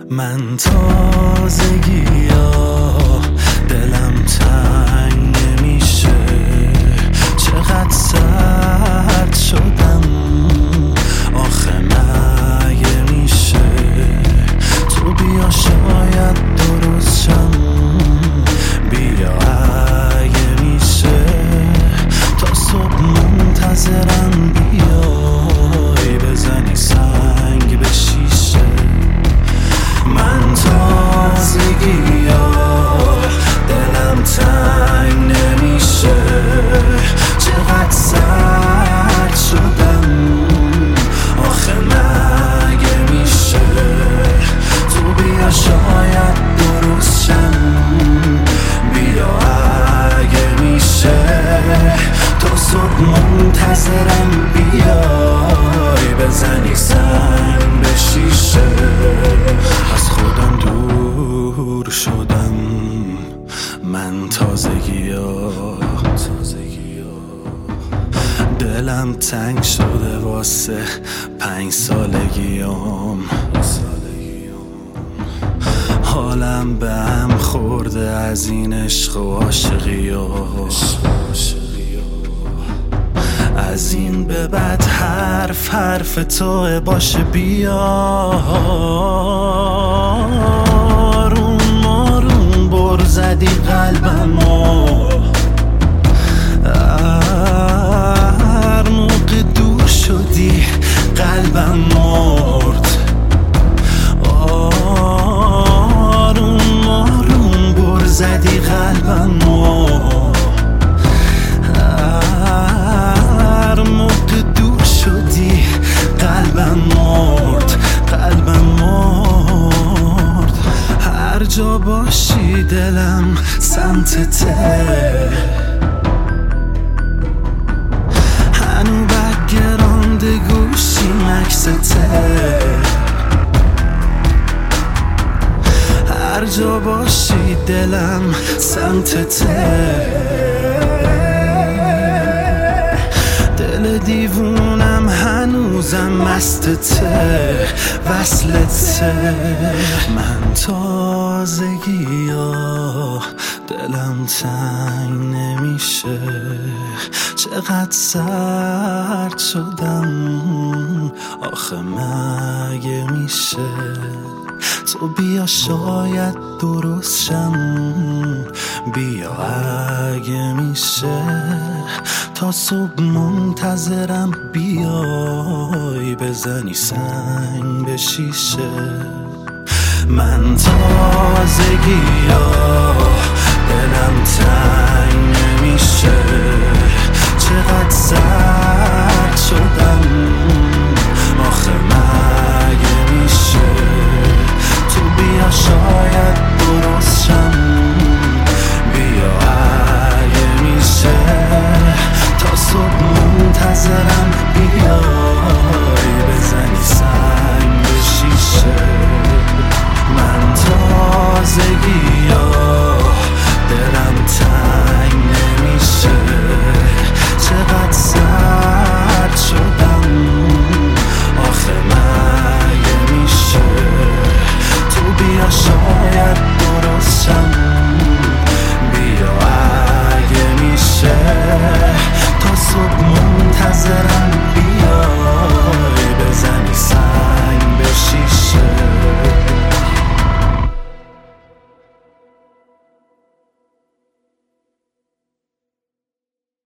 من تازگی‌ها دلم تنگ نمیشه، چقدر سرد شدم آخه مگه میشه؟ تو بیا شاید درست شم، بیا اگه میشه تا صبح منتظرم بیای بزنی سنگ به شیشه. من تازگی‌ها دلم تنگ نمیشه، چقدر سرد شدم آخه مگه میشه؟ تو بیا شاید درست شم، بیا اگه میشه تا صبح منتظرم بیای بزنی سنگ به شیشه. از خودم دور شدم، من تازگی‌ها دلم تنگ شده واسه 5 سالگیام، حالم به هم خورده از این عشق و عاشقی‌ها. از این به بعد حرف تو باشه بیا، آروم بر زدی قلبمو، هر موقع دور شدی قلبم مرد. آروم بر زدی قلبمو، هر موقع دور شدی قلبم مرد. هر جا باشی دلم سمتته، هنو بگرانده گوشی مکسته. هر جا باشی دلم سمتته، دل دیوونم هنوزم مستته وصلته. من تازگی‌ها دلم تنگ نمیشه، چقدر سرد شدم آخه مگه میشه؟ تو بیا شاید درست شم، بیا اگه میشه تا صبح منتظرم بیای بزنی سنگ به شیشه. من تازگی‌ها دلم تنگ